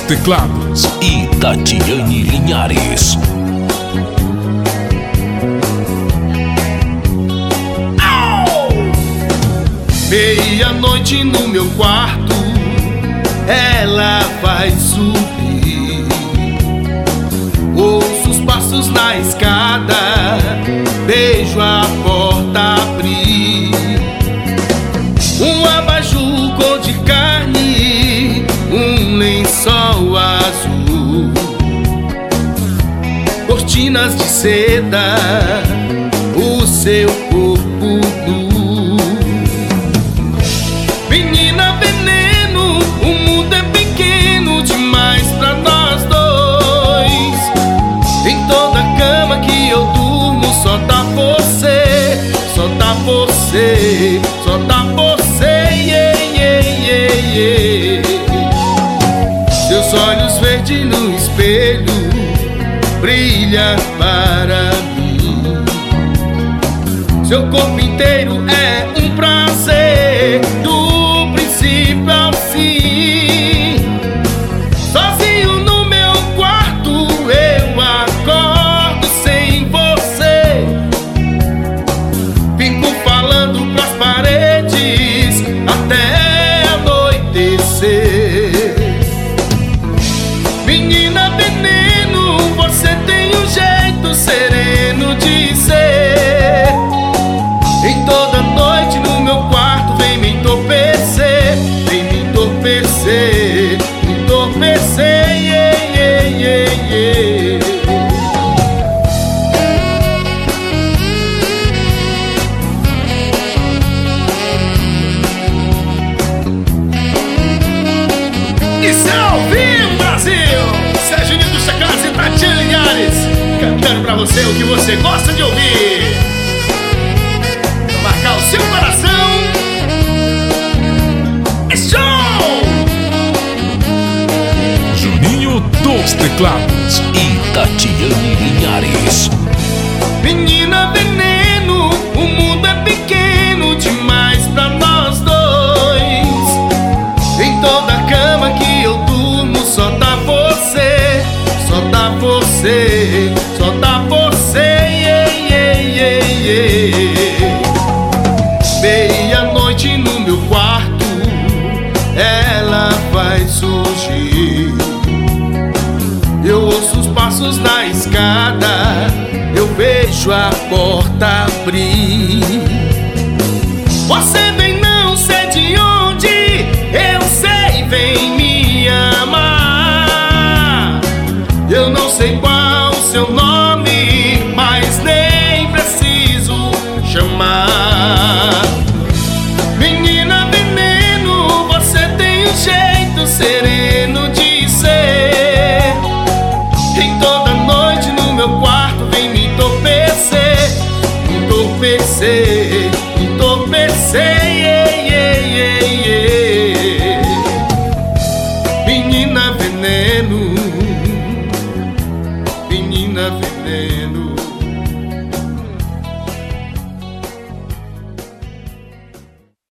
teclados e Tatiane Linhares. Meia-noite no meu quarto, ela vai subir. Ouço os passos na escada, beijo a porta abrir. Um abajur cor de carne, um lençol azul, cortinas de seda, o seu corpo nu. Menina veneno, o mundo é pequeno demais pra nós dois. Em toda cama que eu durmo só tá você, só tá você, só tá você, yeah, yeah, yeah, yeah. Seus olhos verdes no espelho brilha para mim. Seu corpo inteiro é um prazer, do princípio ao fim. Sozinho no meu quarto eu acordo sem você. Fico falando pras paredes até anoitecer. Menina veneno, você tem um jeito sereno de ser. Em toda noite no meu quarto vem me entorpecer, vem me entorpecer, me entorpecer, yeah, yeah, yeah, yeah. Isso é ao vivo, Brasil! Sérgio Nildo Chacras e Tatiane Linhares cantando pra você o que você gosta de ouvir. Marcar o seu coração. É show! Juninho dos teclados e Tatiane Linhares. Menina veneno, o mundo é pequeno demais pra nós dois. Em toda cama que eu durmo só tá você, só tá você, só tá você, yeah, yeah, yeah, yeah. Meia-noite no meu quarto, ela vai surgir. Eu ouço os passos na escada, eu vejo a porta abrir. Você vem não sei de onde, eu sei, vem me amar. Eu não sei qual o seu nome,